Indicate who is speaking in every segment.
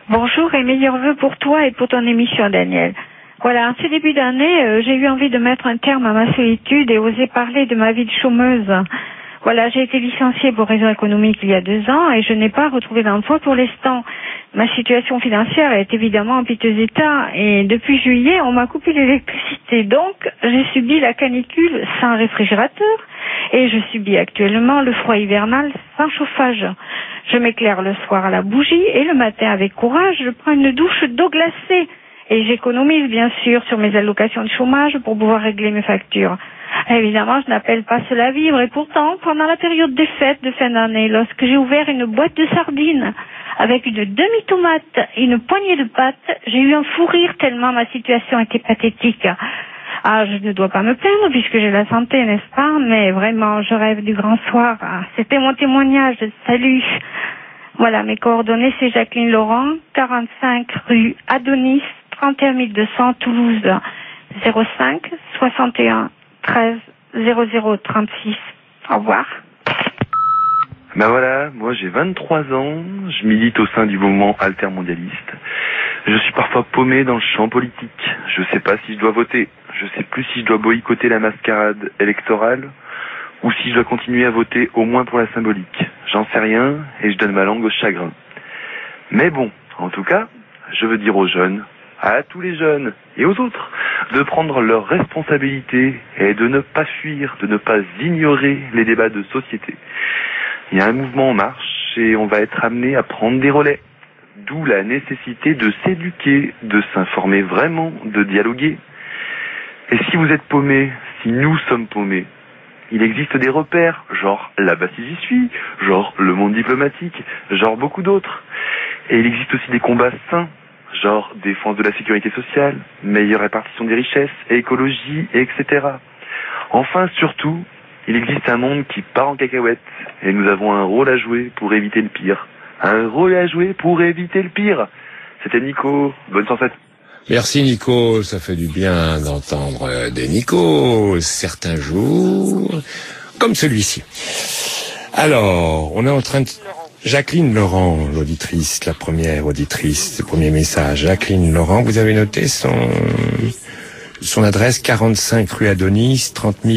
Speaker 1: Bonjour et meilleurs vœux pour toi et pour ton émission, Daniel. Voilà, en ce début d'année, j'ai eu envie de mettre un terme à ma solitude et oser parler de ma vie de chômeuse. Voilà, j'ai été licenciée pour raisons économiques il y a 2 ans et je n'ai pas retrouvé d'emploi pour l'instant. Ma situation financière est évidemment en piteux état et depuis juillet, on m'a coupé l'électricité. Donc, j'ai subi la canicule sans réfrigérateur et je subis actuellement le froid hivernal sans chauffage. Je m'éclaire le soir à la bougie et le matin, avec courage, je prends une douche d'eau glacée. Et j'économise bien sûr sur mes allocations de chômage pour pouvoir régler mes factures. Évidemment, je n'appelle pas cela à vivre. Et pourtant, pendant la période des fêtes de fin d'année, lorsque j'ai ouvert une boîte de sardines avec une demi-tomate et une poignée de pâtes, j'ai eu un fou rire tellement ma situation était pathétique. Ah, je ne dois pas me plaindre puisque j'ai la santé, n'est-ce pas? Mais vraiment, je rêve du grand soir. Ah, c'était mon témoignage. Salut. Voilà, mes coordonnées, c'est Jacqueline Laurent, 45 rue Adonis, 31 200 Toulouse, 05 61 13 00 36. Au revoir.
Speaker 2: Ben voilà, moi j'ai 23 ans, je milite au sein du mouvement altermondialiste. Je suis parfois paumé dans le champ politique. Je sais pas si je dois voter. Je sais plus si je dois boycotter la mascarade électorale ou si je dois continuer à voter au moins pour la symbolique. J'en sais rien et je donne ma langue au chagrin. Mais bon, en tout cas, je veux dire aux jeunes, à tous les jeunes et aux autres, de prendre leurs responsabilités et de ne pas fuir, de ne pas ignorer les débats de société. Il y a un mouvement en marche et on va être amené à prendre des relais. D'où la nécessité de s'éduquer, de s'informer vraiment, de dialoguer. Et si vous êtes paumé, si nous sommes paumés, il existe des repères, genre là-bas si j'y suis, genre le monde diplomatique, genre beaucoup d'autres. Et il existe aussi des combats sains, genre défense de la sécurité sociale, meilleure répartition des richesses, écologie, etc. Enfin, surtout, il existe un monde qui part en cacahuète, et nous avons un rôle à jouer pour éviter le pire. Un rôle à jouer pour éviter le pire. C'était Nico, bonne sensation.
Speaker 3: Merci Nico, ça fait du bien d'entendre des Nico certains jours, comme celui-ci. Alors, on est en train de... Jacqueline Laurent, l'auditrice, la première auditrice, le premier message. Jacqueline Laurent, vous avez noté son adresse, 45 rue Adonis,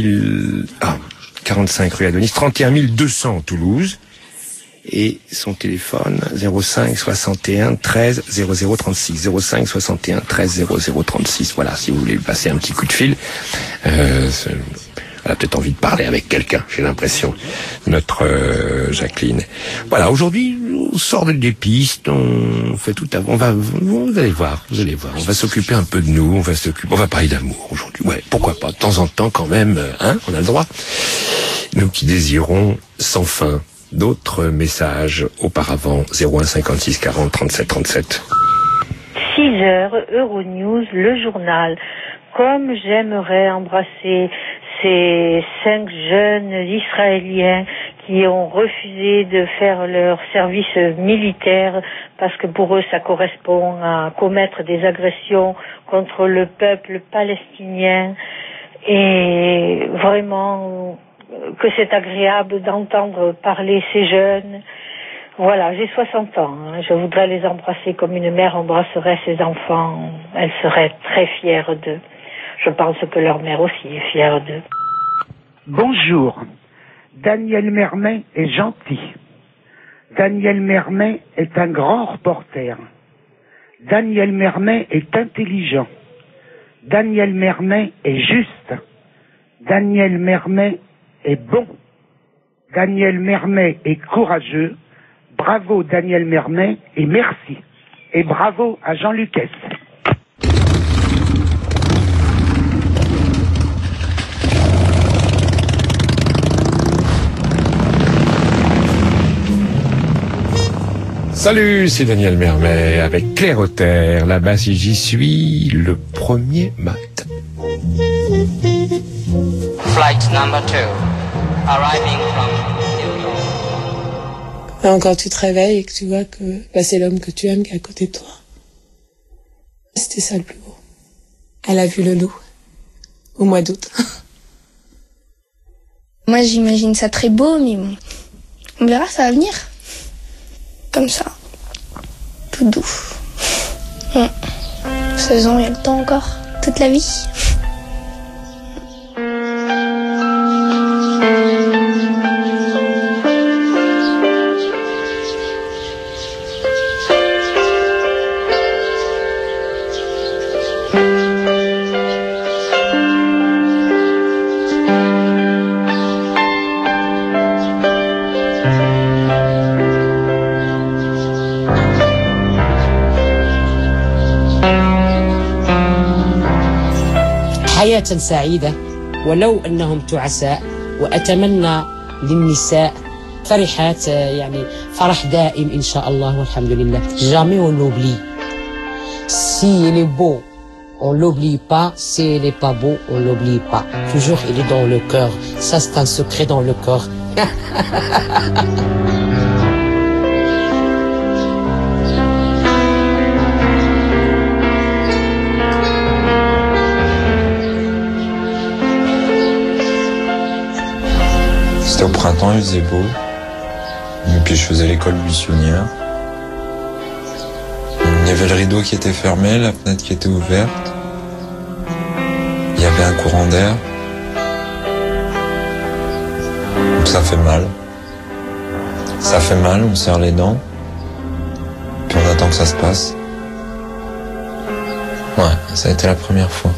Speaker 3: 45 rue Adonis, 31 200 Toulouse. Et son téléphone 05 61 13 00 36 05 61 13 00 36. Voilà, si vous voulez lui passer un petit coup de fil, elle a peut-être envie de parler avec quelqu'un, j'ai l'impression, notre Jacqueline. Voilà, aujourd'hui on sort des pistes, on fait tout avant. Vous allez voir, on va s'occuper un peu de nous, on va parler d'amour aujourd'hui. Ouais, pourquoi pas, de temps en temps quand même, hein, on a le droit. Nous qui désirons sans fin. D'autres messages auparavant, 01 56 40 37 37.
Speaker 4: 6 heures, Euronews, le journal. Comme j'aimerais embrasser ces 5 jeunes Israéliens qui ont refusé de faire leur service militaire parce que pour eux ça correspond à commettre des agressions contre le peuple palestinien, et vraiment que c'est agréable d'entendre parler ces jeunes. Voilà, j'ai 60 ans. Je voudrais les embrasser comme une mère embrasserait ses enfants. Elle serait très fière d'eux. Je pense que leur mère aussi est fière d'eux.
Speaker 5: Bonjour. Daniel Mermet est gentil. Daniel Mermet est un grand reporter. Daniel Mermet est intelligent. Daniel Mermet est juste. Daniel Mermet est bon. Daniel Mermet est courageux. Bravo Daniel Mermet et merci. Et bravo à Jean Lucas.
Speaker 3: Salut, c'est Daniel Mermet avec Claire Auter. Là-bas, si j'y suis, le premier matin.
Speaker 6: Flight number 2, arriving from New York.
Speaker 7: Alors, quand tu te réveilles et que tu vois que c'est l'homme que tu aimes qui est à côté de toi. C'était ça le plus beau. Elle a vu le loup au mois d'août.
Speaker 8: Moi, j'imagine ça très beau, mais bon, on verra, ça va venir. Comme ça, tout doux. Faisons, il y a le temps encore. Toute la vie.
Speaker 9: حياة سعيدة ولو أنهم تعساء وأتمنى للنساء فرحات يعني فرح دائم إن شاء الله والحمد لله. Jamais on l'oublie. Si il est beau, on l'oublie pas. Si il est pas beau, on l'oublie pas. Toujours il est dans le cœur. Ça c'est un secret dans le corps.
Speaker 10: C'était au printemps, il faisait beau. Et puis je faisais l'école buissonnière. Il y avait le rideau qui était fermé, la fenêtre qui était ouverte. Il y avait un courant d'air. Donc ça fait mal. Ça fait mal, on serre les dents. Puis on attend que ça se passe. Ouais, ça a été la première fois.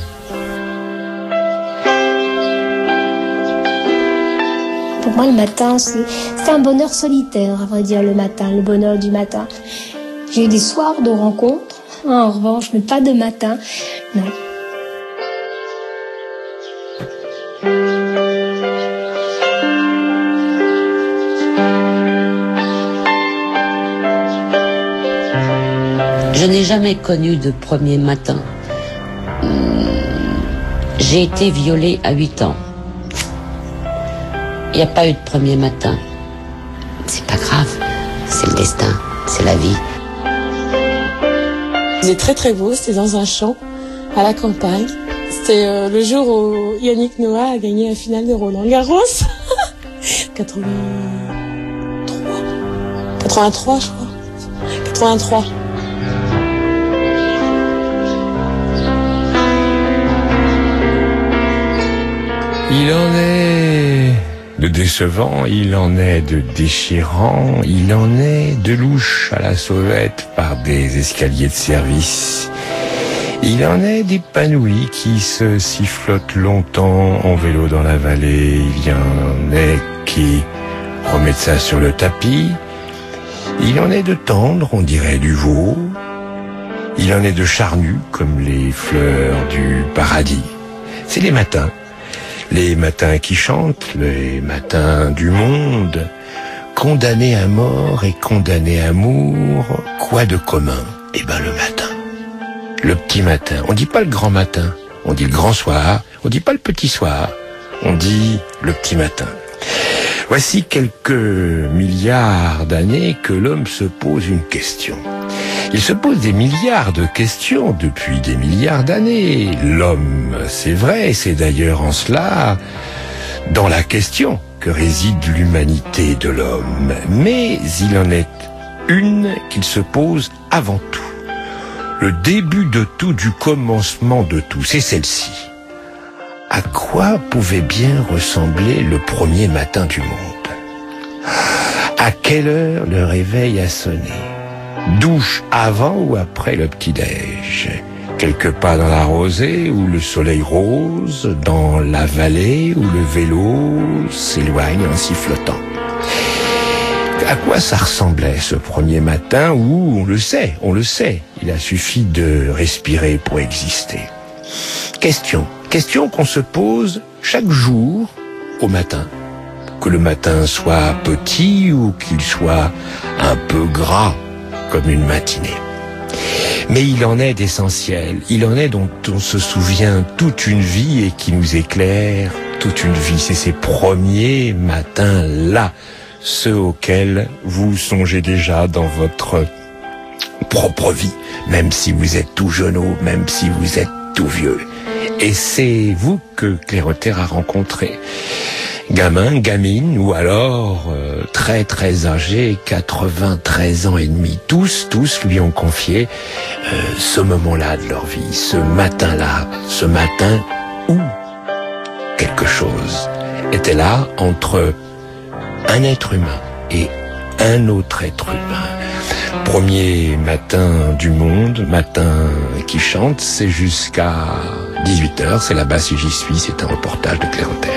Speaker 11: Pour moi, le matin, c'est un bonheur solitaire, à vrai dire, le matin, le bonheur du matin. J'ai eu des soirs de rencontres, en revanche, mais pas de matin, non.
Speaker 9: Je n'ai jamais connu de premier matin. J'ai été violée à 8 ans. Il n'y a pas eu de premier matin. C'est pas grave, c'est le destin, c'est la vie.
Speaker 7: C'était très très beau, c'était dans un champ, à la campagne. C'était le jour où Yannick Noah a gagné la finale de Roland Garros. 83 je crois. 83.
Speaker 3: Il en est de décevant, il en est de déchirant, il en est de louche à la sauvette par des escaliers de service. Il en est d'épanoui qui se sifflotent longtemps en vélo dans la vallée. Il y en est qui remettent ça sur le tapis. Il en est de tendre, on dirait du veau. Il en est de charnus comme les fleurs du paradis. C'est les matins. Les matins qui chantent, les matins du monde, condamnés à mort et condamnés à amour, quoi de commun? Eh ben le matin. Le petit matin. On dit pas le grand matin, on dit le grand soir, on dit pas le petit soir, on dit le petit matin. Voici quelques milliards d'années que l'homme se pose une question. Il se pose des milliards de questions depuis des milliards d'années. L'homme, c'est vrai, c'est d'ailleurs en cela, dans la question, que réside l'humanité de l'homme. Mais il en est une qu'il se pose avant tout. Le début de tout, du commencement de tout, c'est celle-ci. À quoi pouvait bien ressembler le premier matin du monde? À quelle heure le réveil a sonné? Douche avant ou après le petit-déj? Quelque part dans la rosée où le soleil rose, dans la vallée où le vélo s'éloigne en sifflotant. À quoi ça ressemblait ce premier matin où, on le sait, il a suffi de respirer pour exister? Question qu'on se pose chaque jour au matin. Que le matin soit petit ou qu'il soit un peu gras, comme une matinée. Mais il en est d'essentiel, il en est dont on se souvient toute une vie et qui nous éclaire toute une vie. C'est ces premiers matins-là, ceux auxquels vous songez déjà dans votre propre vie, même si vous êtes tout jeuneau, même si vous êtes tout vieux. Et c'est vous que Claire Terre a rencontré. gamin, gamine, ou alors très très âgé, 93 ans et demi. Tous lui ont confié ce moment-là de leur vie, ce matin-là, ce matin où quelque chose était là entre un être humain et un autre être humain. Premier matin du monde, matin qui chante, c'est jusqu'à 18h, c'est là-bas si j'y suis, c'est un reportage de Claire Auter.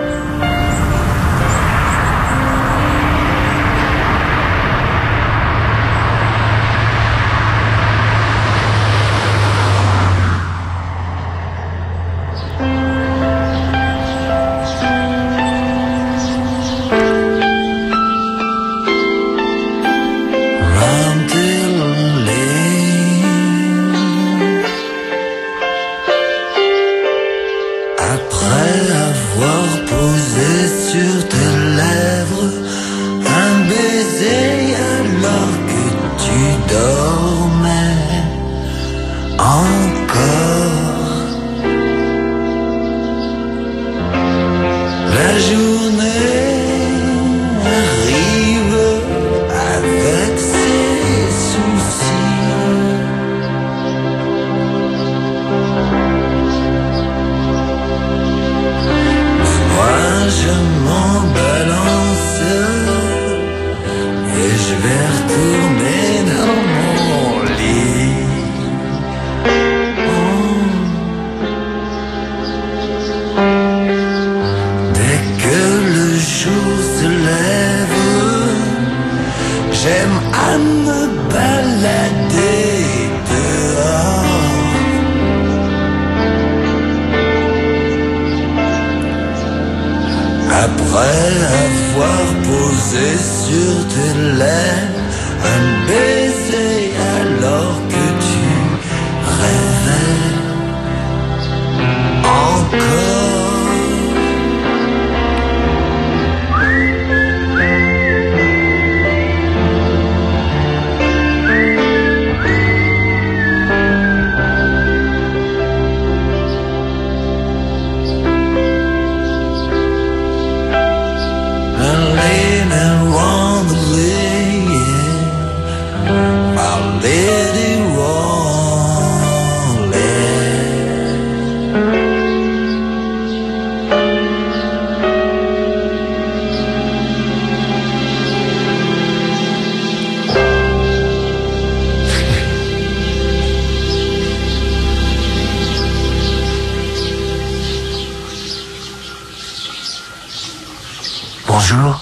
Speaker 2: Bonjour.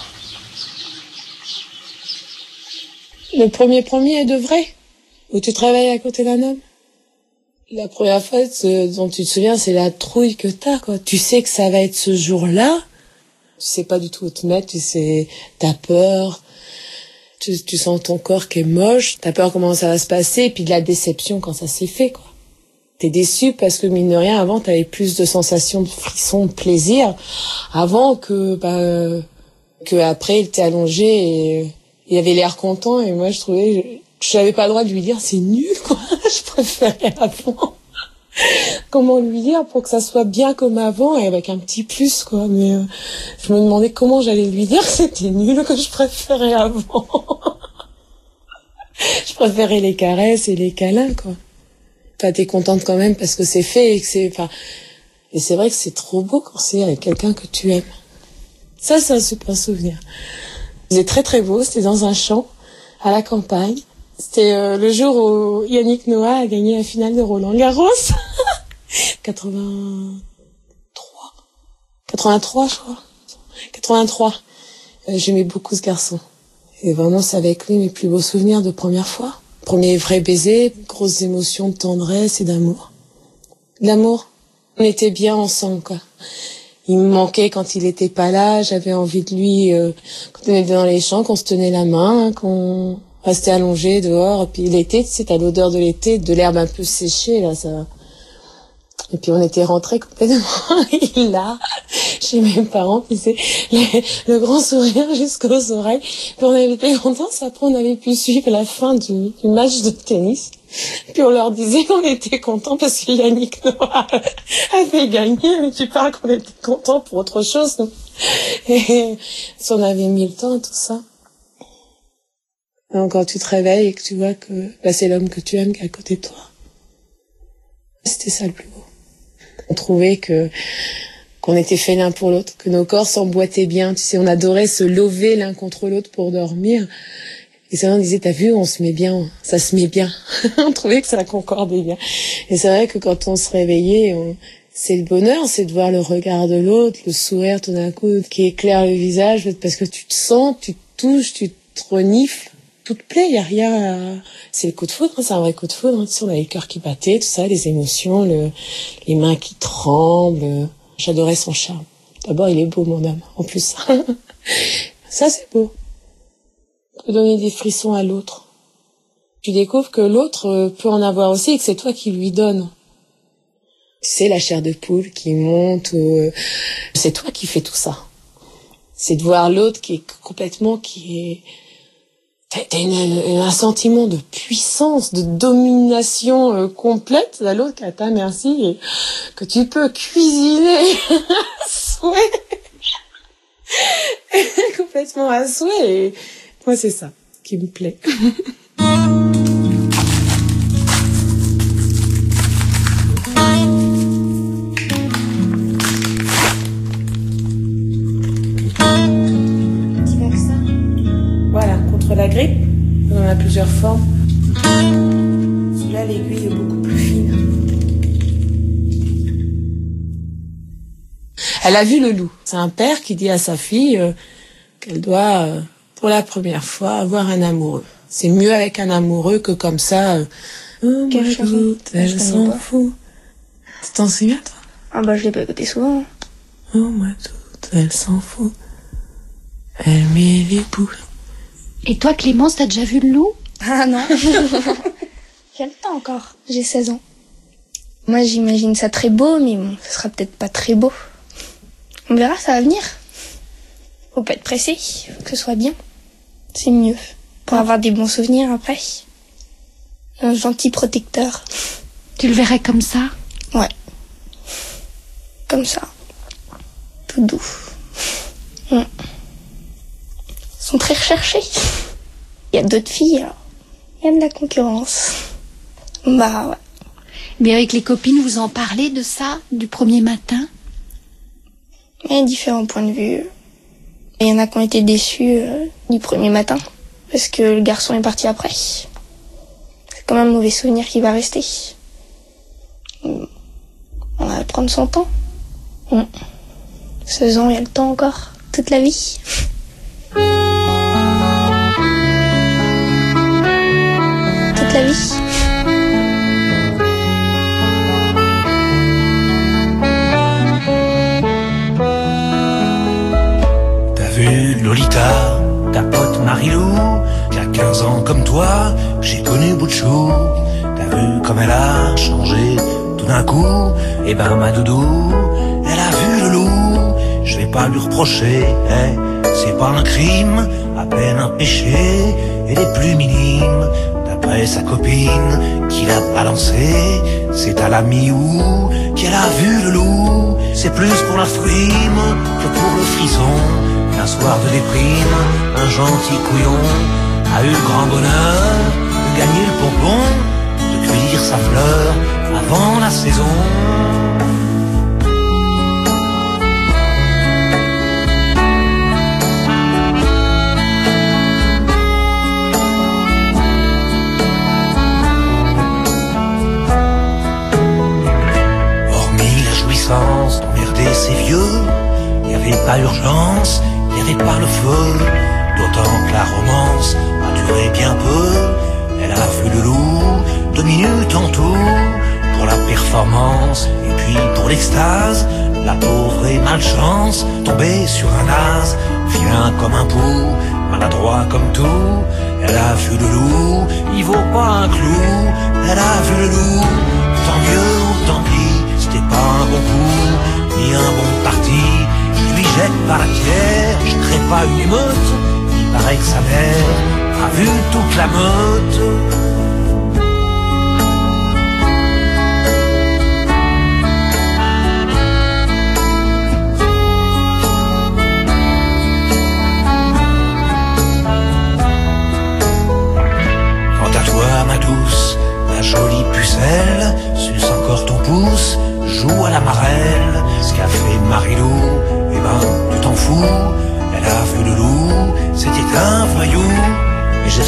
Speaker 7: Le premier de vrai, où tu travailles à côté d'un homme. La première fois dont tu te souviens, c'est la trouille que t'as, quoi. Tu sais que ça va être ce jour-là. Tu sais pas du tout où te mettre, tu sais, t'as peur. Tu sens ton corps qui est moche. T'as peur comment ça va se passer, et puis de la déception quand ça s'est fait, quoi. T'es déçu parce que, mine de rien, avant, t'avais plus de sensations de frisson, de plaisir. Avant que après, il t'est allongé et il avait l'air content, et moi, je trouvais, je n'avais pas le droit de lui dire, c'est nul, quoi. Je préférais avant. Comment lui dire pour que ça soit bien comme avant et avec un petit plus, quoi. Mais je me demandais comment j'allais lui dire que c'était nul, que je préférais avant. Je préférais les caresses et les câlins, quoi. Enfin, t'es contente quand même parce que c'est fait et que c'est, enfin, et c'est vrai que c'est trop beau quand c'est avec quelqu'un que tu aimes. Ça, c'est un super souvenir. C'était très très beau, c'était dans un champ, à la campagne. C'était le jour où Yannick Noah a gagné la finale de Roland Garros. 83, je crois. 83. J'aimais beaucoup ce garçon. Et vraiment, c'est avec lui mes plus beaux souvenirs de première fois. Premier vrai baiser, grosses émotions de tendresse et d'amour. L'amour. On était bien ensemble, quoi. Il me manquait quand il était pas là, j'avais envie de lui, quand on était dans les champs, qu'on se tenait la main, qu'on restait allongé dehors, et puis l'été, tu sais, t'as l'odeur de l'été, de l'herbe un peu séchée, là, ça. Et puis on était rentrés complètement là, chez mes parents, puis c'est le grand sourire jusqu'aux oreilles. Puis on avait été contents, après on avait pu suivre la fin du match de tennis. Puis on leur disait qu'on était contents parce que Yannick Noah avait gagné, mais tu parles qu'on était contents pour autre chose, non? Et si on avait mis le temps, tout ça. Donc, quand tu te réveilles et que tu vois que c'est l'homme que tu aimes qui est à côté de toi. C'était ça le plus beau. On trouvait qu'on était fait l'un pour l'autre, que nos corps s'emboîtaient bien. Tu sais, on adorait se lever l'un contre l'autre pour dormir. Et ça, on disait, t'as vu, on se met bien, ça se met bien. On trouvait que ça concordait bien. Et c'est vrai que quand on se réveillait, c'est le bonheur, c'est de voir le regard de l'autre, le sourire tout d'un coup qui éclaire le visage, parce que tu te sens, tu te touches, tu te renifles. Tout te plaît, y a rien à... C'est le coup de foudre, c'est un vrai coup de foudre. Tu sais, on avait le cœur qui battait, tout ça, les émotions, les mains qui tremblent. J'adorais son charme. D'abord, il est beau, mon homme, en plus. Ça, c'est beau. De donner des frissons à l'autre. Tu découvres que l'autre peut en avoir aussi et que c'est toi qui lui donnes. C'est la chair de poule qui monte. C'est toi qui fais tout ça. C'est de voir l'autre qui est complètement, T'as un sentiment de puissance, de domination complète à l'autre à ta merci et que tu peux cuisiner à souhait. Complètement à souhait. Et moi, c'est ça qui me plaît. La grippe, on en a plusieurs formes. Celui-là, l'aiguille est beaucoup plus fine. Elle a vu le loup. C'est un père qui dit à sa fille qu'elle doit, pour la première fois, avoir un amoureux. C'est mieux avec un amoureux que comme ça. Oh, moi tout, elle s'en fout. Tu t'en souviens, toi?
Speaker 8: Ah bah je l'ai pas écouté souvent.
Speaker 7: Oh, moi tout, elle s'en fout. Elle met les boules.
Speaker 12: Et toi, Clémence, t'as déjà vu le loup?
Speaker 8: Ah non. J'ai le temps encore. J'ai 16 ans. Moi, j'imagine ça très beau, mais bon, ce sera peut-être pas très beau. On verra, ça va venir. Faut pas être pressé, faut que ce soit bien. C'est mieux. Pour avoir des bons souvenirs après. Un gentil protecteur.
Speaker 12: Tu le verrais comme ça?
Speaker 8: Ouais. Comme ça. Tout doux. Sont très recherchés. Il y a d'autres filles, alors. Il y a de la concurrence. Bah ouais.
Speaker 12: Mais avec les copines, vous en parlez de ça, du premier matin?
Speaker 8: Il y a différents points de vue. Il y en a qui ont été déçus du premier matin, parce que le garçon est parti après. C'est quand même un mauvais souvenir qui va rester. On va prendre son temps. 16 ans, il y a le temps encore. Toute la vie. Toute la vie.
Speaker 13: T'as vu Lolita, ta pote Marilou, qui a 15 ans comme toi, j'ai connu bout de chou. T'as vu comme elle a changé tout d'un coup? Eh ben ma doudou, elle a vu le loup. Je vais pas lui reprocher, c'est pas un crime, à peine un péché, et les plus minimes. D'après sa copine qui l'a balancé, c'est à la mi-août qu'elle a vu le loup. C'est plus pour la frime que pour le frisson. Un soir de déprime, un gentil couillon a eu le grand bonheur de gagner le pompon, de cueillir sa fleur avant la saison. D'emmerder ces vieux, y avait pas urgence, y avait pas le feu, d'autant que la romance a duré bien peu. Elle a vu le loup, 2 minutes en tout, pour la performance, et puis pour l'extase, la pauvre et malchance, tombée sur un as, vilain comme un pou, maladroit comme tout. Elle a vu le loup, il vaut pas un clou. Elle a vu le loup, tant mieux ou tant pis. C'était pas un bon coup, ni un bon parti. Je lui jette par la pierre, je crée pas une émeute. Il paraît que sa mère a vu toute la meute.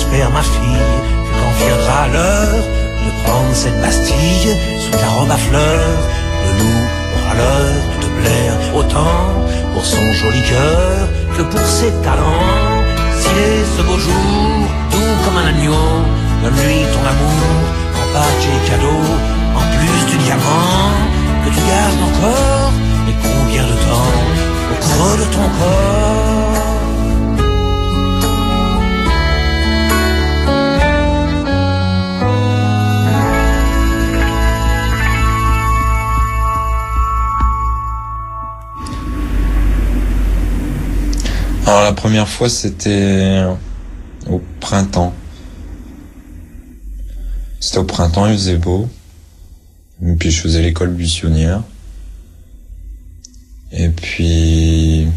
Speaker 13: j'espère ma fille, que quand viendra l'heure de prendre cette pastille sous ta robe à fleurs, le loup aura l'heure de te plaire autant pour son joli cœur que pour ses talents. S'il est ce beau jour, doux comme un agneau, donne-lui ton amour en pâte et cadeau, en plus du diamant que tu gardes encore. Et combien de temps au creux de ton corps?
Speaker 10: Alors la première fois c'était au printemps. C'était au printemps, il faisait beau. Et puis je faisais l'école buissonnière. Et puis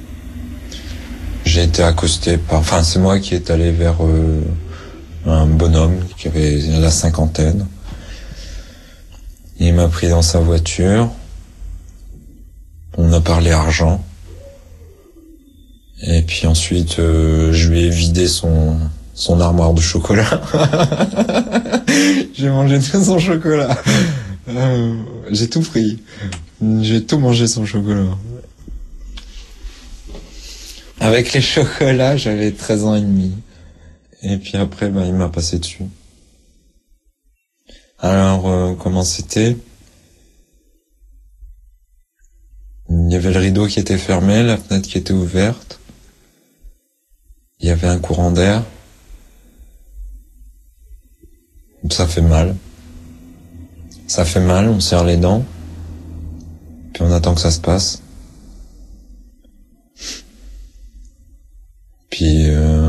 Speaker 10: j'ai été accosté par... Enfin c'est moi qui est allé vers un bonhomme qui avait la cinquantaine. Il m'a pris dans sa voiture. On a parlé argent. Et puis ensuite, je lui ai vidé son armoire de chocolat. J'ai mangé tout son chocolat. J'ai tout pris. J'ai tout mangé son chocolat. Avec les chocolats, j'avais 13 ans et demi. Et puis après, il m'a passé dessus. Alors, comment c'était ? Il y avait le rideau qui était fermé, la fenêtre qui était ouverte. Il y avait un courant d'air. Ça fait mal. Ça fait mal, on serre les dents. Puis on attend que ça se passe. Puis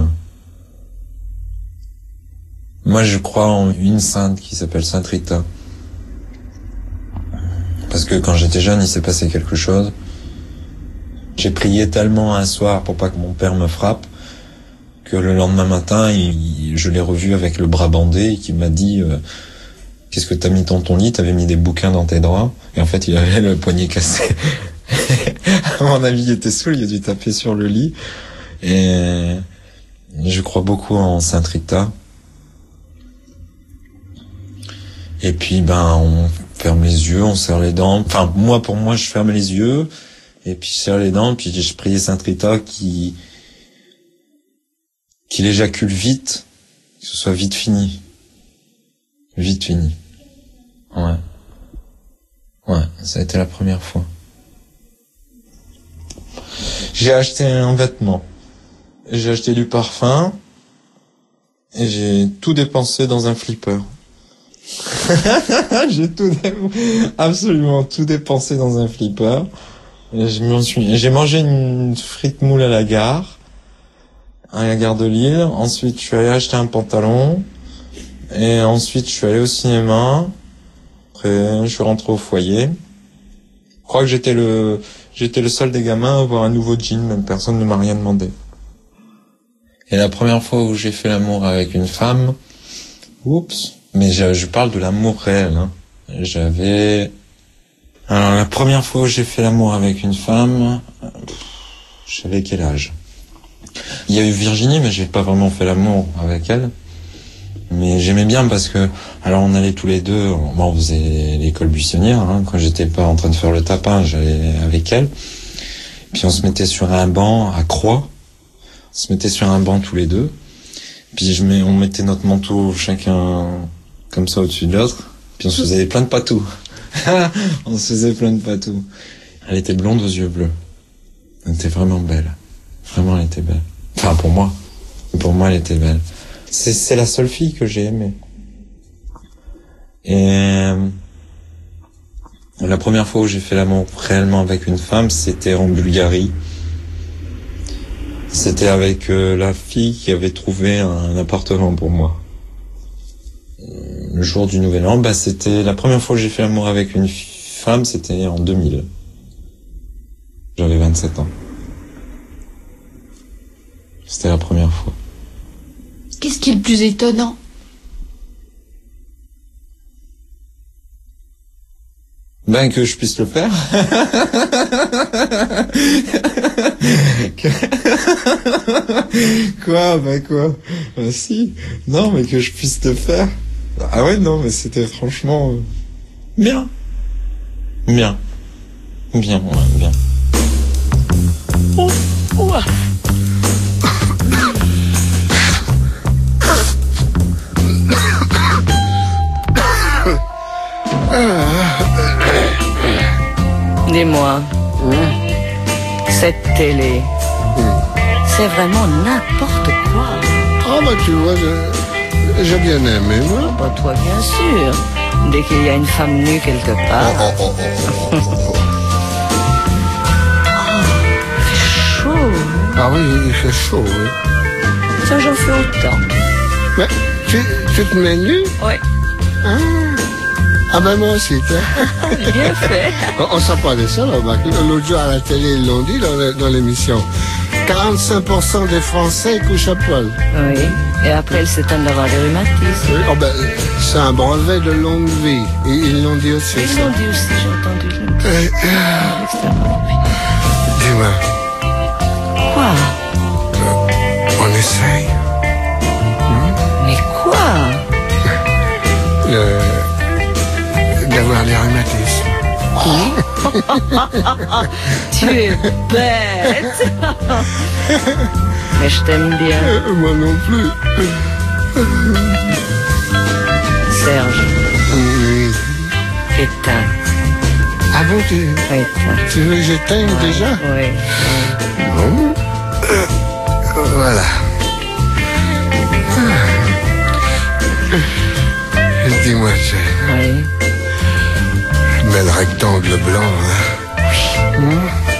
Speaker 10: moi je crois en une sainte qui s'appelle Sainte Rita. Parce que quand j'étais jeune, il s'est passé quelque chose. J'ai prié tellement un soir pour pas que mon père me frappe, que le lendemain matin, je l'ai revu avec le bras bandé et qui m'a dit qu'est-ce que t'as mis dans ton lit? T'avais mis des bouquins dans tes draps. Et en fait, il avait le poignet cassé. À mon avis, il était saoul, il a dû taper sur le lit. Et je crois beaucoup en Sainte Rita. Et puis, on ferme les yeux, on serre les dents. Enfin, pour moi, je ferme les yeux. Et puis, je serre les dents. Puis, je priais Sainte Rita qu'il éjacule vite, que ce soit vite fini. Vite fini. Ouais. Ouais, ça a été la première fois. J'ai acheté un vêtement. J'ai acheté du parfum. Et j'ai tout dépensé dans un flipper. Absolument tout dépensé dans un flipper. J'ai mangé une frite moule à la gare de Lille. Ensuite, je suis allé acheter un pantalon. Et ensuite, je suis allé au cinéma. Après, je suis rentré au foyer. Je crois que j'étais le seul des gamins à avoir un nouveau jean. Même personne ne m'a rien demandé. Et la première fois où j'ai fait l'amour avec une femme, mais je parle de l'amour réel, hein. Alors, la première fois où j'ai fait l'amour avec une femme, j'avais quel âge? Il y a eu Virginie, mais j'ai pas vraiment fait l'amour avec elle. Mais j'aimais bien parce que, alors on allait tous les deux, on faisait l'école buissonnière, hein. Quand j'étais pas en train de faire le tapin, j'allais avec elle. Puis on se mettait sur un banc à croix. On se mettait sur un banc tous les deux. Puis on mettait notre manteau chacun comme ça au-dessus de l'autre. Puis on se faisait plein de patous. On se faisait plein de patous. Elle était blonde aux yeux bleus. Elle était vraiment belle. Vraiment, elle était belle. Enfin, pour moi. Pour moi, elle était belle. C'est la seule fille que j'ai aimée. Et la première fois où j'ai fait l'amour réellement avec une femme, c'était en Bulgarie. C'était avec la fille qui avait trouvé un appartement pour moi. Le jour du Nouvel An, c'était la première fois que j'ai fait l'amour avec une femme, c'était en 2000. J'avais 27 ans. C'était la première fois.
Speaker 12: Qu'est-ce qui est le plus étonnant?
Speaker 10: Que je puisse le faire. Quoi? Bah si. Non, mais que je puisse te faire. Ah ouais, non, mais c'était franchement... Bien. Bien. Bien, ouais, bien.
Speaker 14: Oh, ouah. Dis-moi, cette télé, c'est vraiment n'importe quoi.
Speaker 15: Ah bah tu vois, j'ai bien aimé, moi.
Speaker 14: Ah bah toi, bien sûr. Dès qu'il y a une femme nue quelque part. Il fait chaud.
Speaker 15: Ah oui, il fait chaud, oui.
Speaker 14: Ça, j'en fais autant.
Speaker 15: Mais tu te mets nu?
Speaker 14: Oui.
Speaker 15: Ah ben moi aussi, tiens.
Speaker 14: Bien fait.
Speaker 15: On s'en parlait ça, là. L'autre jour à la télé, ils l'ont dit dans l'émission. 45% des Français couchent à poil.
Speaker 14: Oui. Et après, ils s'étonnent d'avoir des rhumatismes.
Speaker 15: Oui. Oh ben, c'est un brevet de longue vie. Ils l'ont dit aussi.
Speaker 14: Ils l'ont dit aussi, j'ai entendu.
Speaker 15: Dis-moi.
Speaker 14: Quoi?
Speaker 15: On essaye.
Speaker 14: Mais quoi?
Speaker 15: D'avoir des rhumatismes.
Speaker 14: Tu es bête. Mais je t'aime bien.
Speaker 15: Moi non plus.
Speaker 14: Serge.
Speaker 15: Oui.
Speaker 14: Éteins.
Speaker 15: Ah bon, tu veux que j'éteigne déjà?
Speaker 14: Oui.
Speaker 15: Bon. Voilà. Dis-moi,
Speaker 14: oui.
Speaker 15: Je mets le rectangle blanc, là. Oui.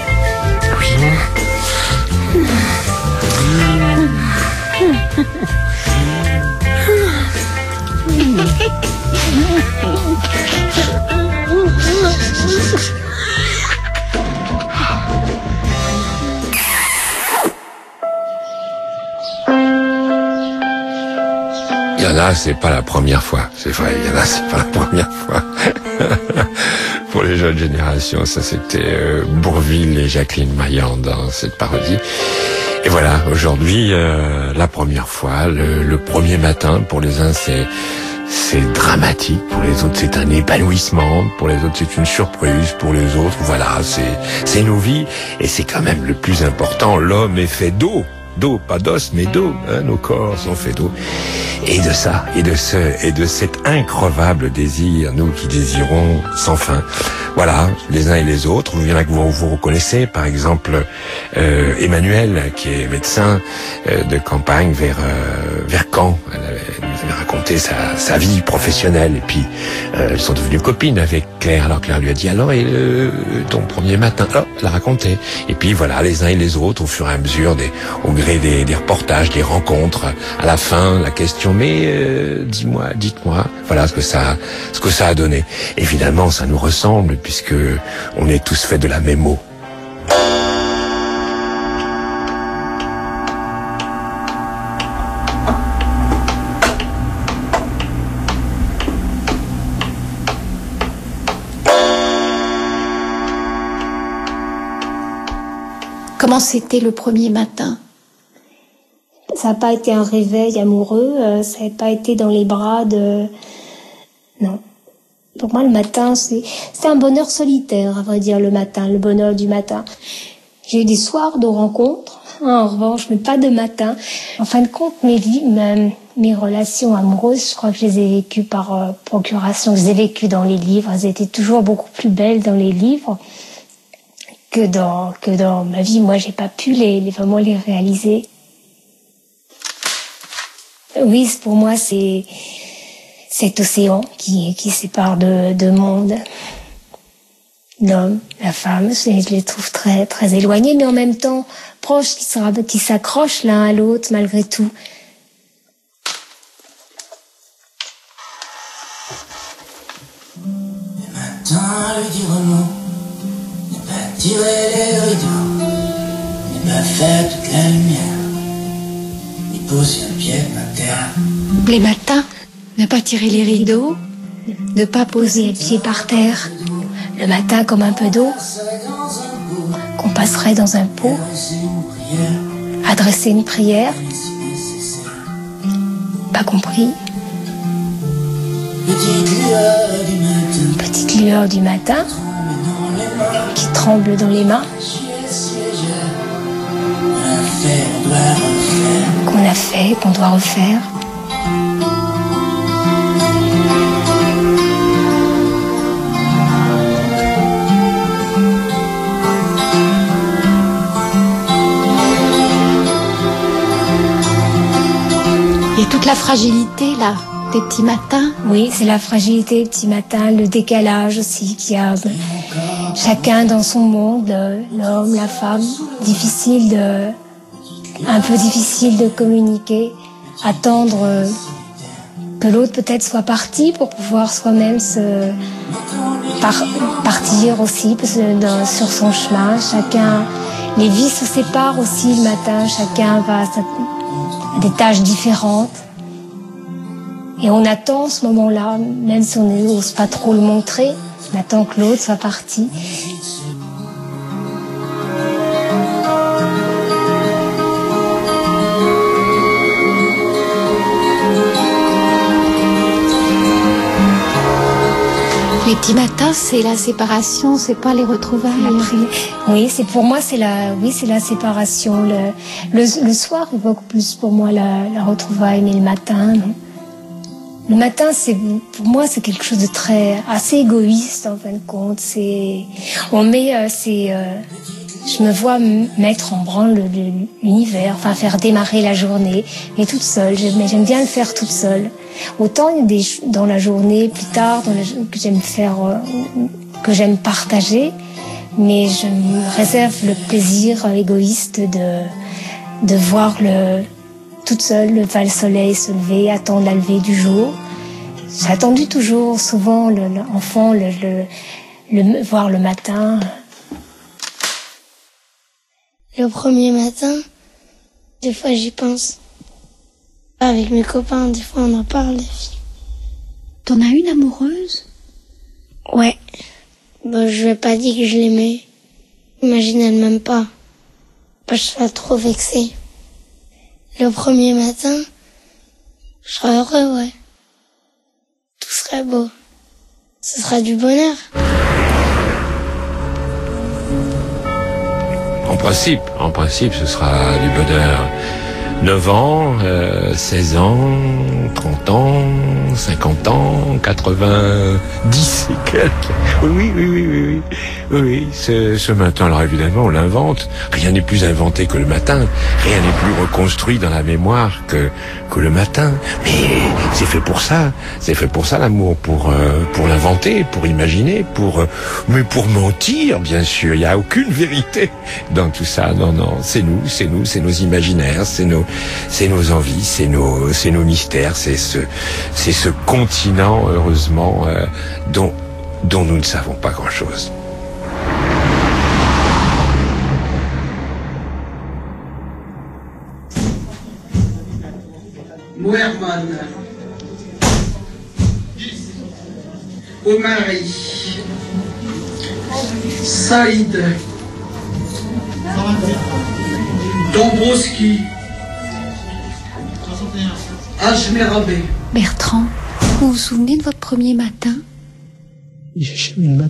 Speaker 3: Il y en a, c'est pas la première fois. C'est vrai, il y en a, c'est pas la première fois. Pour les jeunes générations, ça c'était Bourvil et Jacqueline Maillan dans cette parodie. Et voilà, aujourd'hui, la première fois, le premier matin, pour les uns c'est dramatique, pour les autres c'est un épanouissement, pour les autres c'est une surprise, pour les autres, voilà, c'est nos vies, et c'est quand même le plus important, l'homme est fait d'eau, pas d'os, mais d'eau, hein, nos corps sont faits d'eau. Et de ça, et de cet increvable désir, nous qui désirons sans fin. Voilà, les uns et les autres. Il y en a que vous reconnaissez, par exemple Emmanuel, qui est médecin de campagne vers Caen. Elle nous avait raconté sa vie professionnelle, et puis elles sont devenues copines avec Claire. Alors Claire lui a dit, alors et ton premier matin, elle a raconté. Et puis voilà, les uns et les autres, au fur et à mesure, au gré des reportages, des rencontres, à la fin, la question, mais dites-moi, voilà ce que ça a donné. Et finalement, ça nous ressemble, puisque on est tous faits de la même eau.
Speaker 11: Comment c'était le premier matin? Ça n'a pas été un réveil amoureux, ça n'a pas été dans les bras de... Non. Pour moi, le matin, c'est un bonheur solitaire, à vrai dire, le matin, le bonheur du matin. J'ai eu des soirs de rencontres, en revanche, mais pas de matin. En fin de compte, mes relations amoureuses, je crois que je les ai vécues par procuration, je les ai vécues dans les livres, elles étaient toujours beaucoup plus belles dans les livres que dans ma vie. Moi, j'ai pas pu vraiment les réaliser. Oui, pour moi, c'est cet océan qui sépare deux mondes. L'homme, la femme, je les trouve très, très éloignés, mais en même temps proches, qui s'accrochent l'un à l'autre malgré tout.
Speaker 16: Et maintenant, lui dire non, ne pas tirer les rideaux, ne pas faire toute la lumière, ni poser un pied par terre.
Speaker 12: Les matins, ne pas tirer les rideaux,
Speaker 11: ne pas poser les pieds par terre. Le matin comme un peu d'eau. qu'on passerait dans un pot, adresser une prière. Pas compris. Petite lueur du matin qui tremble dans les mains. Qu'on a fait, qu'on doit refaire.
Speaker 12: Il y a toute la fragilité là, des petits matins.
Speaker 11: Oui, c'est la fragilité des petits matins, le décalage aussi qu'il y a. Chacun dans son monde, l'homme, la femme, un peu difficile de communiquer, attendre que l'autre peut-être soit parti pour pouvoir soi-même partir aussi sur son chemin. Chacun, les vies se séparent aussi le matin, chacun va à des tâches différentes. Et on attend ce moment-là, même si on n'ose pas trop le montrer, on attend que l'autre soit parti.
Speaker 12: Les petits matins, c'est la séparation, c'est pas les retrouvailles.
Speaker 11: Oui, pour moi, c'est la séparation. Le soir évoque plus pour moi la retrouvaille, mais le matin, non. Le matin, pour moi, c'est quelque chose de assez égoïste, en fin de compte. Je me vois mettre en branle l'univers, enfin faire démarrer la journée, mais toute seule. Mais j'aime bien le faire toute seule. Autant dans la journée, plus tard, que j'aime partager, mais je me réserve le plaisir égoïste de voir toute seule le soleil se lever, attendre la levée du jour. J'ai attendu toujours, souvent, l'enfant, voir le matin.
Speaker 17: Le premier matin, des fois j'y pense. Avec mes copains, des fois on en parle, des filles.
Speaker 12: T'en as une amoureuse?
Speaker 17: Ouais. Je lui ai pas dit que je l'aimais. Imagine, elle m'aime pas. Je serais trop vexée. Le premier matin, je serais heureux, ouais. Tout serait beau. Ce sera du bonheur.
Speaker 3: En principe, ce sera du bonheur. 9 ans, 16 ans, 30 ans, 50 ans, 90 et quelques. Oui, ce matin, alors évidemment, on l'invente. Rien n'est plus inventé que le matin. Rien n'est plus reconstruit dans la mémoire que le matin. Mais c'est fait pour ça. C'est fait pour ça, l'amour. Pour l'inventer, pour imaginer, mais pour mentir, bien sûr. Il n'y a aucune vérité dans tout ça. Non, c'est nos imaginaires, c'est nos envies, c'est nos mystères, c'est ce continent, heureusement, dont nous ne savons pas grand-chose.
Speaker 18: Mouerman, Omari, Saïd, Dombrowski, Ajmerabé.
Speaker 12: Bertrand, vous vous souvenez de votre premier matin?
Speaker 19: Il n'y a jamais eu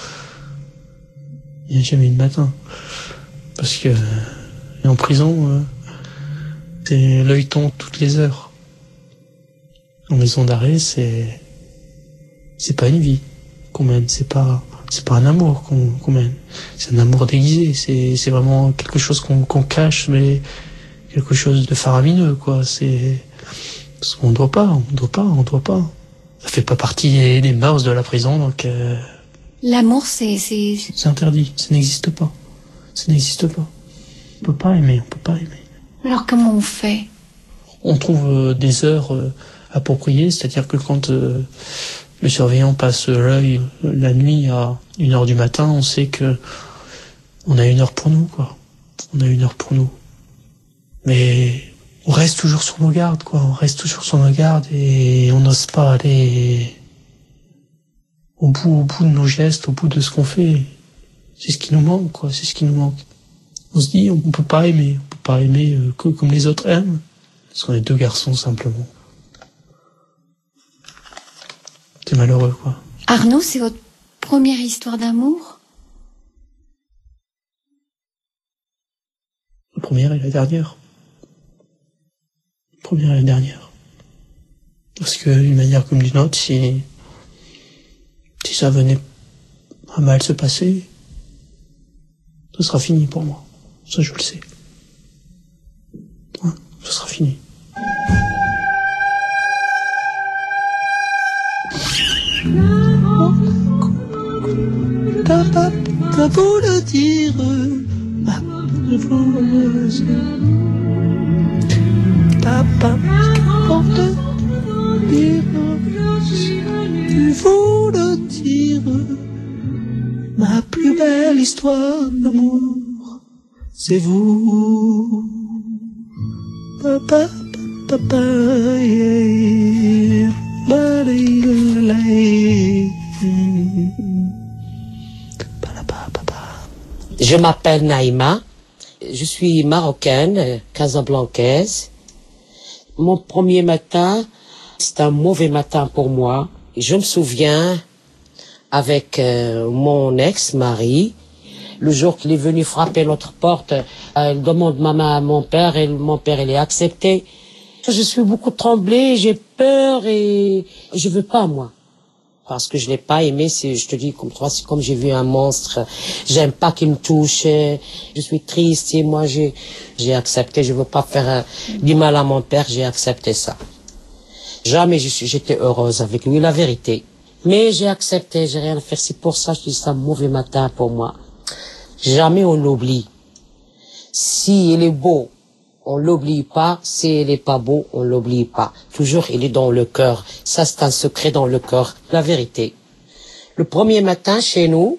Speaker 19: de matin. Parce que en prison, c'est l'œil tombe toutes les heures. En maison d'arrêt, c'est pas une vie qu'on mène, c'est pas un amour qu'on mène. C'est un amour déguisé, c'est vraiment quelque chose qu'on cache, mais quelque chose de faramineux, quoi. Parce qu'on doit pas. Ça fait pas partie des mœurs de la prison, donc.
Speaker 12: L'amour, c'est
Speaker 19: interdit, ça n'existe pas. On peut pas aimer.
Speaker 12: Alors comment on fait?
Speaker 19: On trouve des heures appropriées, c'est-à-dire que quand le surveillant passe l'œil la nuit à 1h du matin, on sait que on a 1 heure pour nous, quoi. Mais on reste toujours sur nos gardes, quoi. Et on n'ose pas aller au bout de nos gestes, au bout de ce qu'on fait. C'est ce qui nous manque, quoi. C'est ce qui nous manque. On se dit, on peut pas aimer que comme les autres aiment. Parce qu'on est deux garçons, simplement. C'est malheureux, quoi.
Speaker 12: Arnaud, c'est votre première histoire d'amour?
Speaker 19: La première et la dernière. La première et la dernière. Parce que, d'une manière comme d'une autre, si ça venait à mal se passer, ce sera fini pour moi. Ça, je le sais. Ouais, ce sera fini. T'as beau le dire, je vous le sais. T'as pas porte dire, tu veux le dire. Ma plus belle histoire d'amour, c'est vous. Papa, papa, yeah.
Speaker 9: Je m'appelle Naïma, je suis marocaine, casablancaise. Mon premier matin, c'est un mauvais matin pour moi. Je me souviens, avec mon ex-mari, le jour qu'il est venu frapper notre porte, il demande ma main à mon père et mon père il est accepté. Je suis beaucoup tremblée, j'ai peur et je veux pas moi. Parce que je l'ai pas aimé, je te dis comme toi, c'est comme j'ai vu un monstre. J'aime pas qu'il me touche, je suis triste et moi j'ai accepté, je veux pas faire du mal à mon père, j'ai accepté ça. Jamais j'étais heureuse avec lui, la vérité. Mais j'ai accepté, j'ai rien à faire, c'est pour ça que je dis c'est un mauvais matin pour moi. Jamais on l'oublie. Si il est beau, on l'oublie pas. Si il est pas beau, on l'oublie pas. Toujours, il est dans le cœur. Ça, c'est un secret dans le cœur. La vérité. Le premier matin chez nous,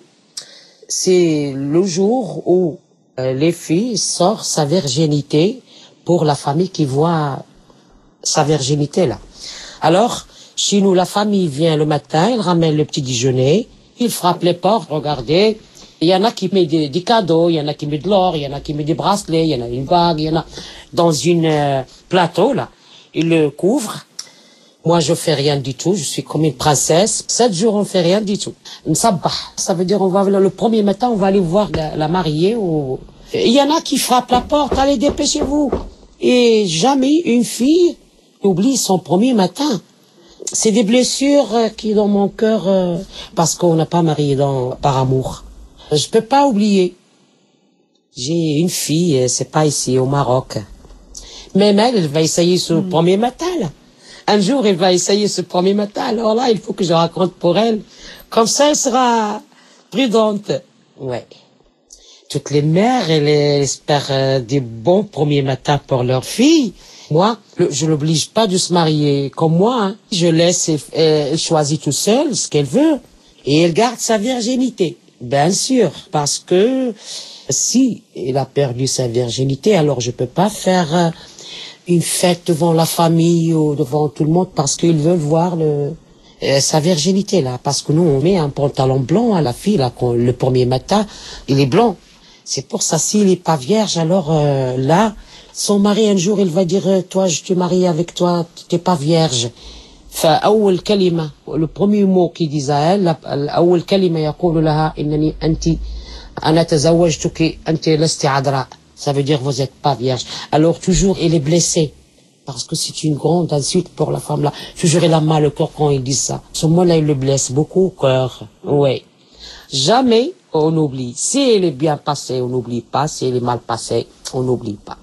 Speaker 9: c'est le jour où les filles sortent sa virginité pour la famille qui voit sa virginité là. Alors, chez nous, la famille vient le matin, elle ramène le petit déjeuner, il frappe les portes, regardez. Il y en a qui met des cadeaux, il y en a qui met de l'or, il y en a qui met des bracelets, il y en a une bague, il y en a dans une plateau, là. Il le couvre. Moi, je fais rien du tout, je suis comme une princesse. 7 jours, on fait rien du tout. Msabah, ça veut dire, le premier matin, on va aller voir la mariée. Il y en a qui frappent la porte, allez, dépêchez-vous. Et jamais une fille oublie son premier matin. C'est des blessures qui dans mon cœur, parce qu'on n'a pas marié par amour. Je peux pas oublier. J'ai une fille, c'est pas ici, au Maroc. Même elle va essayer ce premier matin, là. Un jour, elle va essayer ce premier matin. Alors là, il faut que je raconte pour elle. Comme ça, elle sera prudente. Ouais. Toutes les mères, elles espèrent des bons premiers matins pour leurs filles. Moi, je l'oblige pas de se marier comme moi, hein. Je laisse, elle choisit tout seule ce qu'elle veut. Et elle garde sa virginité. Bien sûr, parce que si elle a perdu sa virginité, alors je peux pas faire une fête devant la famille ou devant tout le monde parce qu'ils veulent voir sa virginité là. Parce que nous, on met un pantalon blanc à la fille là, le premier matin, il est blanc. C'est pour ça, s'il est pas vierge, alors là, son mari un jour, il va dire, toi, je te marie avec toi, t'es pas vierge. فأول كلمة le premier mot qu'il dit à elle أول كلمة يقول لها إنني أنا تزوجتك أنت لست عذراء. Ça veut dire vous êtes pas vierge. Alors toujours elle est blessée parce que c'est une grande insulte pour la femme là. Toujours elle a mal au cœur quand il dit ça. Ce mot-là il le blesse beaucoup au cœur. Ouais. Jamais on oublie. Si elle est bien passée, on n'oublie pas. Si elle est mal passée, on n'oublie pas.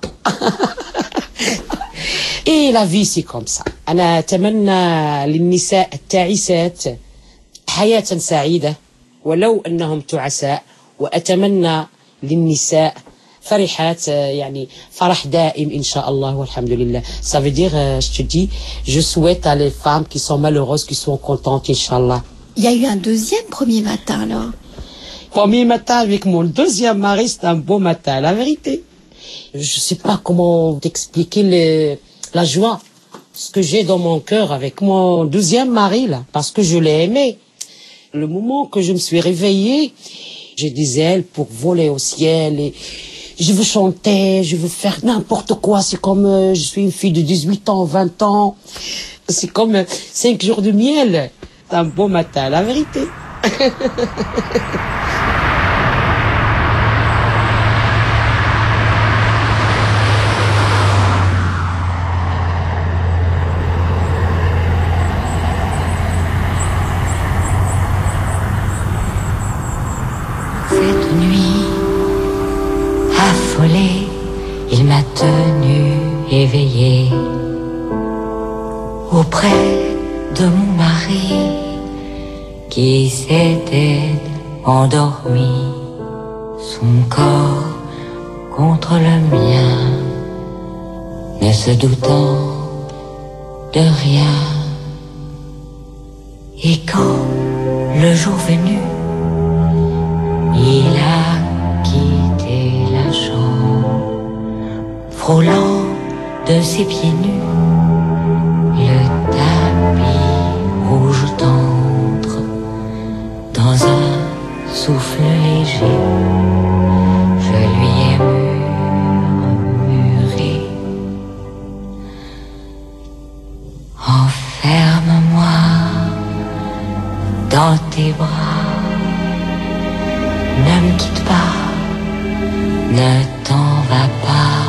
Speaker 9: Et la vie c'est comme ça. أنا أتمنى للنساء التاعسات حياة سعيدة ولو أنهم تعساء وأتمنى للنساء فرحات يعني فرح دائم إن شاء الله والحمد لله. Ça veut dire, je te dis, je souhaite à les femmes qui sont malheureuses, qui sont contentes, Inch'Allah.
Speaker 12: Il y a eu un deuxième premier matin alors.
Speaker 9: Premier matin avec mon deuxième mari, c'est un beau matin, la vérité. Je sais pas comment t'expliquer la joie, ce que j'ai dans mon cœur avec mon deuxième mari là, parce que je l'ai aimé. Le moment que je me suis réveillée, J'ai des ailes pour voler au ciel et je veux chanter, je veux faire n'importe quoi. C'est comme je suis une fille de 18 ans, 20 ans. C'est comme 5 jours de miel. C'est un bon matin, la vérité.
Speaker 20: Cette nuit, affolé, il m'a tenu éveillé auprès de mon mari qui s'était endormi, son corps contre le mien, ne se doutant de rien. Et quand le jour venu, il a quitté la chambre, frôlant de ses pieds nus le tapis rouge tendre. Dans un souffle léger, je lui ai murmuré: enferme-moi dans tes bras. Ne me quitte pas, ne t'en va pas,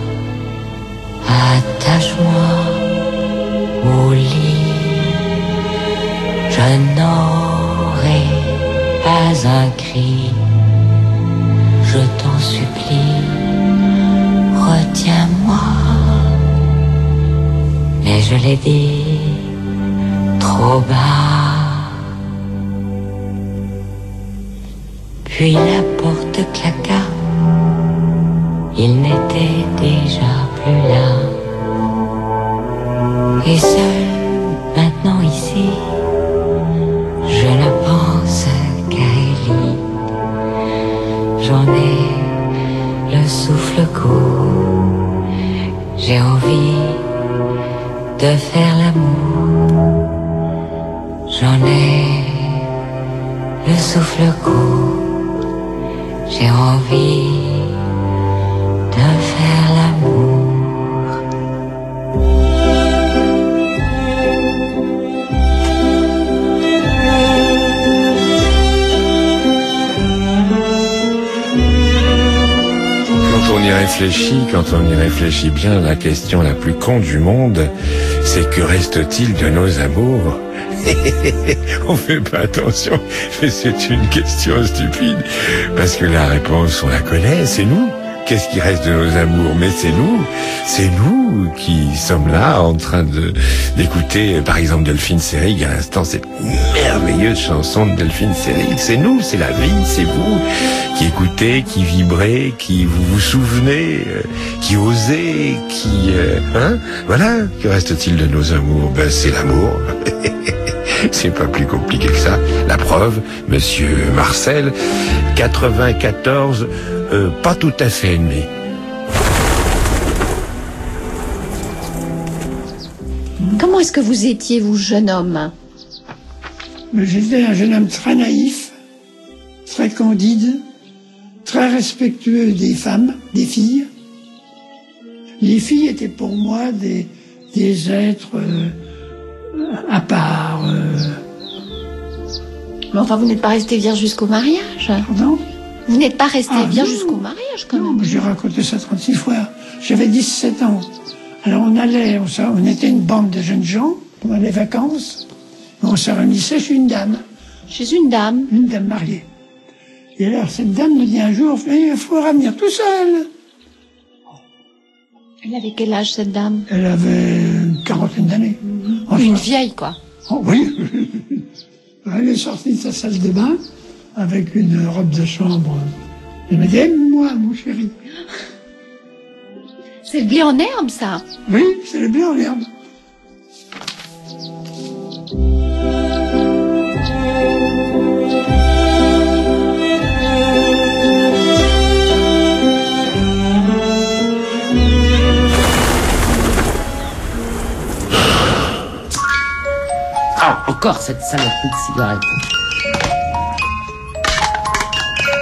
Speaker 20: attache-moi au lit. Je n'aurai pas un cri, je t'en supplie, retiens-moi. Mais je l'ai dit trop bas. Puis la porte claqua, il n'était déjà plus là. Et seul, maintenant ici, je ne pense qu'à Ellie. J'en ai le souffle court, j'ai envie de faire l'amour. J'en ai le souffle court, j'ai envie de faire l'amour.
Speaker 3: Quand on y réfléchit bien, la question la plus con du monde, c'est que reste-t-il de nos amours? On fait pas attention, mais c'est une question stupide, parce que la réponse, on la connaît, c'est nous. Qu'est-ce qui reste de nos amours? Mais c'est nous qui sommes là en train d'écouter, par exemple, Delphine Seyrig à l'instant, cette merveilleuse chanson de Delphine Seyrig. C'est nous, c'est la vie, c'est vous qui écoutez, qui vibrez, qui vous souvenez, qui osez, voilà. Que reste-t-il de nos amours? Ben, c'est l'amour. C'est pas plus compliqué que ça. La preuve, Monsieur Marcel, 94, pas tout à fait ennemi.
Speaker 12: Comment est-ce que vous étiez, vous, jeune homme?
Speaker 21: J'étais un jeune homme très naïf, très candide, très respectueux des femmes, des filles. Les filles étaient pour moi des êtres à part.
Speaker 12: Mais enfin, vous n'êtes pas resté vierge jusqu'au mariage?
Speaker 21: Non.
Speaker 12: Vous n'êtes pas resté vierge jusqu'au mariage, quand même?
Speaker 21: J'ai raconté ça 36 fois. J'avais 17 ans. Alors on était une bande de jeunes gens pendant les vacances. On se réunissait chez une dame.
Speaker 12: Chez une dame?
Speaker 21: Une dame mariée. Et alors cette dame me dit un jour, il faudra venir tout seul.
Speaker 12: Elle avait quel âge, cette dame?
Speaker 21: Elle avait une quarantaine d'années.
Speaker 12: Enfin, une vieille, quoi.
Speaker 21: Oh, oui. Elle est sortie de sa salle de bain avec une robe de chambre. Elle m'a dit, aime-moi, mon chéri.
Speaker 12: C'est le blé en herbe, ça?
Speaker 21: Oui, c'est le blé en herbe.
Speaker 9: Ah, encore cette saloperie de cigarette.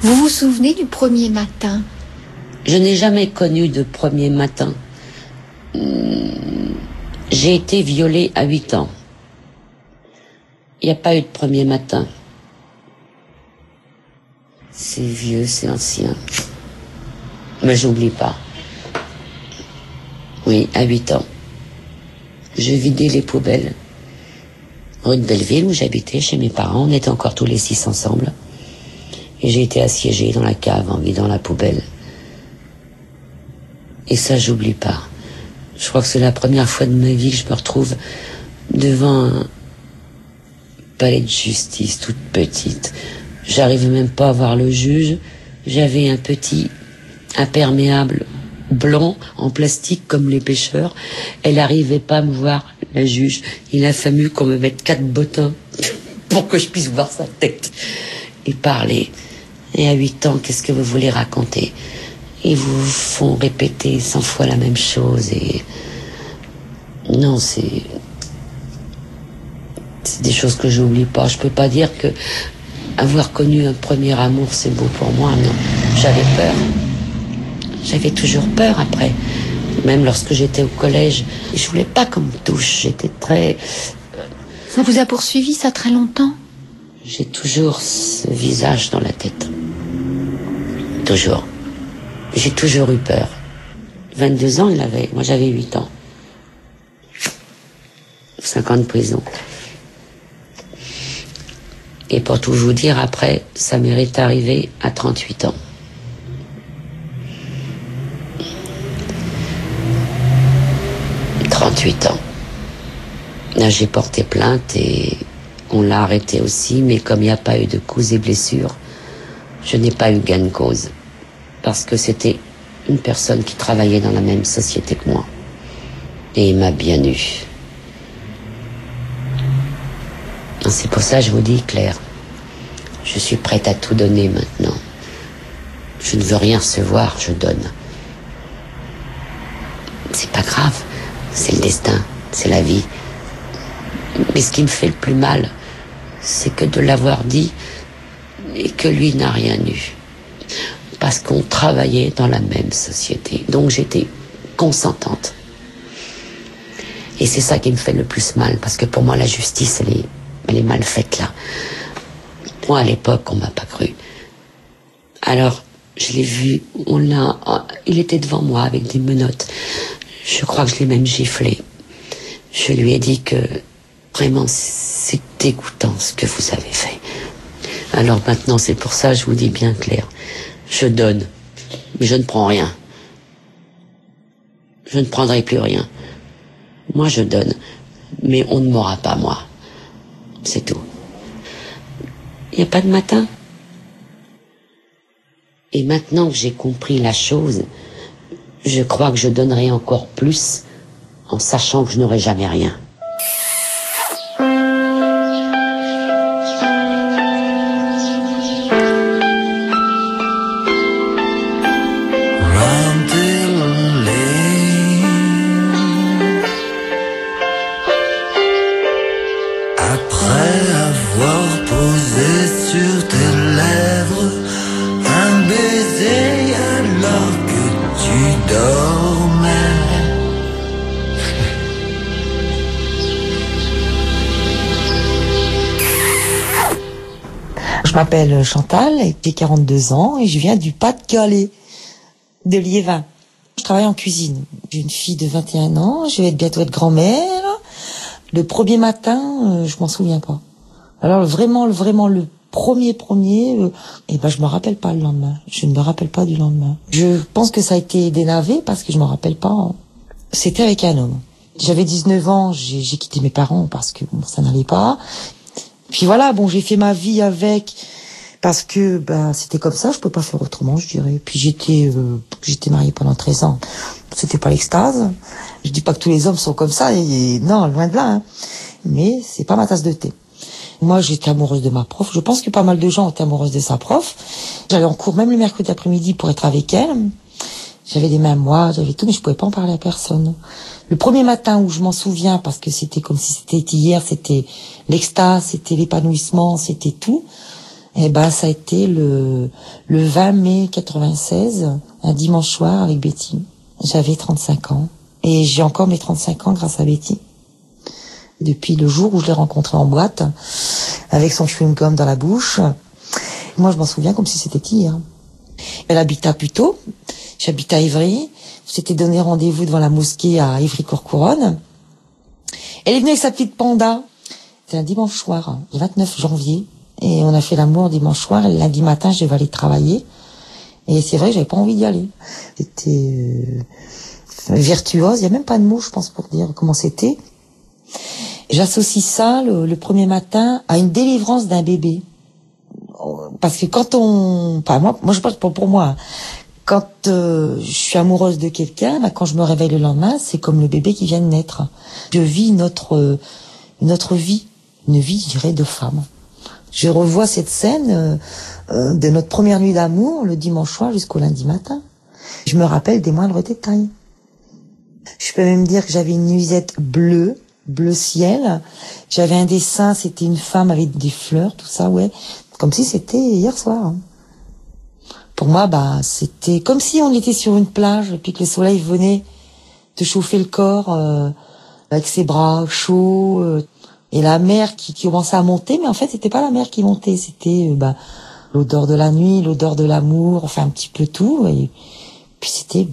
Speaker 12: Vous vous souvenez du premier matin?
Speaker 9: Je n'ai jamais connu de premier matin. J'ai été violée à 8 ans. Il n'y a pas eu de premier matin. C'est vieux, c'est ancien. Mais j'oublie pas. Oui, à 8 ans. Je vidais les poubelles. Rue de Belleville, où j'habitais, chez mes parents. On était encore tous les 6 ensemble. Et j'ai été assiégée dans la cave en vidant la poubelle. Et ça, j'oublie pas. Je crois que c'est la première fois de ma vie que je me retrouve devant un palais de justice, toute petite. J'arrivais même pas à voir le juge. J'avais un petit imperméable blanc en plastique comme les pêcheurs. Elle n'arrivait pas à me voir, la juge. Il a fallu qu'on me mette 4 bottins pour que je puisse voir sa tête et parler. Et à 8 ans, qu'est-ce que vous voulez raconter? Ils vous font répéter 100 fois la même chose et... Non, c'est des choses que j'oublie pas. Je peux pas dire que avoir connu un premier amour, c'est beau pour moi, non. J'avais peur. J'avais toujours peur après. Même lorsque j'étais au collège, je voulais pas qu'on me touche. J'étais très...
Speaker 12: Ça vous a poursuivi, ça, très longtemps?
Speaker 9: J'ai toujours ce visage dans la tête. Toujours. J'ai toujours eu peur. 22 ans, il avait. Moi, j'avais 8 ans. 5 ans de prison. Et pour tout vous dire, après, ça m'est arrivé à 38 ans. Là, j'ai porté plainte et on l'a arrêté aussi, mais comme il n'y a pas eu de coups et blessures, je n'ai pas eu gain de cause. Parce que c'était une personne qui travaillait dans la même société que moi. Et il m'a bien eu. C'est pour ça que je vous dis, Claire, je suis prête à tout donner maintenant. Je ne veux rien recevoir, je donne. C'est pas grave, c'est le destin, c'est la vie. Mais ce qui me fait le plus mal, c'est que de l'avoir dit et que lui n'a rien eu. Parce qu'on travaillait dans la même société. Donc j'étais consentante. Et c'est ça qui me fait le plus mal, parce que pour moi la justice, elle est mal faite là. Moi à l'époque, on m'a pas cru. Alors, je l'ai vu, il était devant moi avec des menottes. Je crois que je l'ai même giflé. Je lui ai dit que vraiment c'est dégoûtant ce que vous avez fait. Alors maintenant, c'est pour ça que je vous dis bien clair. Je donne, mais je ne prends rien. Je ne prendrai plus rien. Moi, je donne, mais on ne m'aura pas, moi. C'est tout. Il n'y a pas de matin. Et maintenant que j'ai compris la chose, je crois que je donnerai encore plus en sachant que je n'aurai jamais rien.
Speaker 1: Je m'appelle Chantal, j'ai 42 ans et je viens du Pas-de-Calais, de Liévin. Je travaille en cuisine. J'ai une fille de 21 ans, je vais bientôt être grand-mère. Le premier matin, je m'en souviens pas. Alors vraiment le premier, je me rappelle pas le lendemain. Je ne me rappelle pas du lendemain. Je pense que ça a été dénavé parce que je me rappelle pas. C'était avec un homme. J'avais 19 ans, j'ai quitté mes parents parce que ça n'allait pas. Puis voilà, j'ai fait ma vie avec parce que c'était comme ça, je peux pas faire autrement, je dirais. Puis j'étais mariée pendant 13 ans. C'était pas l'extase. Je dis pas que tous les hommes sont comme ça et non, loin de là hein. Mais c'est pas ma tasse de thé. Moi, j'étais amoureuse de ma prof. Je pense que pas mal de gens étaient amoureuses de sa prof. J'allais en cours même le mercredi après-midi pour être avec elle. J'avais des mémoires, j'avais tout, mais je pouvais pas en parler à personne. Le premier matin où je m'en souviens, parce que c'était comme si c'était hier, c'était l'extase, c'était l'épanouissement, c'était tout. Et ben, ça a été le 20 mai 96, un dimanche soir avec Betty. J'avais 35 ans. Et j'ai encore mes 35 ans grâce à Betty. Depuis le jour où je l'ai rencontrée en boîte, avec son chewing-gum dans la bouche. Moi, je m'en souviens comme si c'était hier. Elle habite à Puteaux. J'habite à Ivry. On s'était donné rendez-vous devant la mosquée à Ivry-Courcouronne. Elle est venue avec sa petite panda. C'était un dimanche soir, le 29 janvier. Et on a fait l'amour dimanche soir. Et le lundi matin, je devais aller travailler. Et c'est vrai que j'avais pas envie d'y aller. C'était virtuose. Il y a même pas de mots, je pense, pour dire comment c'était. J'associe ça, le premier matin, à une délivrance d'un bébé. Parce que quand moi je parle pour moi. Quand je suis amoureuse de quelqu'un, quand je me réveille le lendemain, c'est comme le bébé qui vient de naître. Je vis notre vie, une vie, je dirais, de femme. Je revois cette scène de notre première nuit d'amour, le dimanche soir jusqu'au lundi matin. Je me rappelle des moindres détails. Je peux même dire que j'avais une nuisette bleu ciel. J'avais un dessin, c'était une femme avec des fleurs, tout ça, ouais. Comme si c'était hier soir. Pour moi, c'était comme si on était sur une plage et puis que le soleil venait te chauffer le corps avec ses bras chauds et la mer qui commençait à monter, mais en fait, c'était pas la mer qui montait, c'était l'odeur de la nuit, l'odeur de l'amour, enfin un petit peu tout. Et puis c'était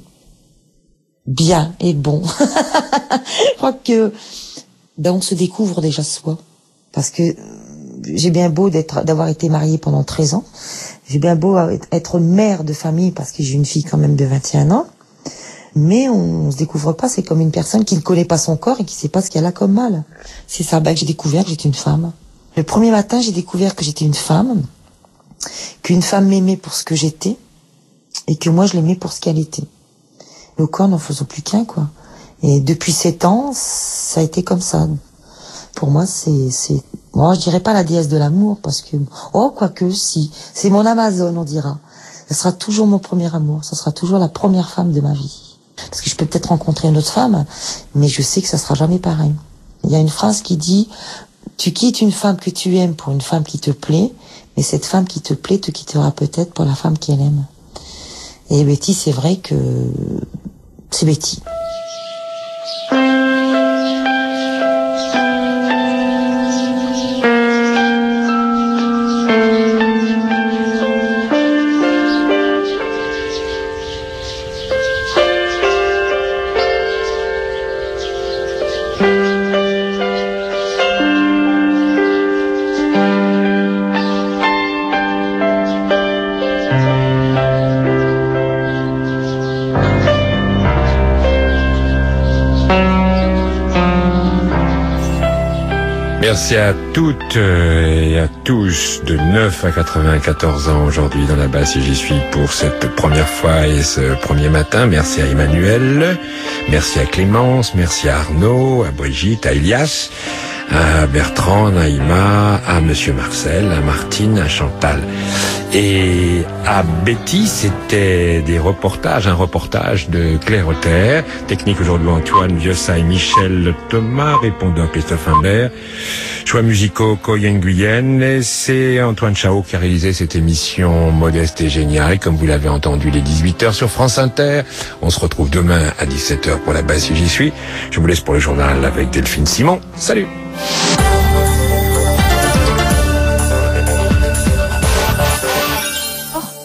Speaker 1: bien et bon. Je crois que on se découvre déjà soi, parce que j'ai bien beau d'avoir été mariée pendant 13 ans. J'ai bien beau être mère de famille parce que j'ai une fille quand même de 21 ans. Mais on se découvre pas, c'est comme une personne qui ne connaît pas son corps et qui sait pas ce qu'elle a comme mal. C'est ça, que j'ai découvert que j'étais une femme. Le premier matin, j'ai découvert que j'étais une femme, qu'une femme m'aimait pour ce que j'étais et que moi je l'aimais pour ce qu'elle était. Nos corps n'en faisons plus qu'un, quoi. Et depuis 7 ans, ça a été comme ça. Pour moi, moi, je dirais pas la déesse de l'amour, parce que, quoique, si. C'est mon Amazone, on dira. Ce sera toujours mon premier amour. Ce sera toujours la première femme de ma vie. Parce que je peux peut-être rencontrer une autre femme, mais je sais que ça sera jamais pareil. Il y a une phrase qui dit, tu quittes une femme que tu aimes pour une femme qui te plaît, mais cette femme qui te plaît te quittera peut-être pour la femme qu'elle aime. Et Betty, c'est vrai que c'est Betty.
Speaker 3: Merci à toutes et à tous de 9 à 94 ans aujourd'hui dans la basse et j'y suis pour cette première fois et ce premier matin. Merci à Emmanuel, merci à Clémence, merci à Arnaud, à Brigitte, à Elias, à Bertrand, à Naïma, à Monsieur Marcel, à Martine, à Chantal et à Betty. C'était un reportage de Claire Auter. Technique aujourd'hui Antoine Viossa et Michel Thomas, répondant Christophe Imbert. Choix musicaux Coyen Guyenne. Et c'est Antoine Chao qui a réalisé cette émission modeste et géniale, comme vous l'avez entendu, les 18h sur France Inter. On se retrouve demain à 17h pour la basse et j'y suis. Je vous laisse pour le journal avec Delphine Simon. Salut!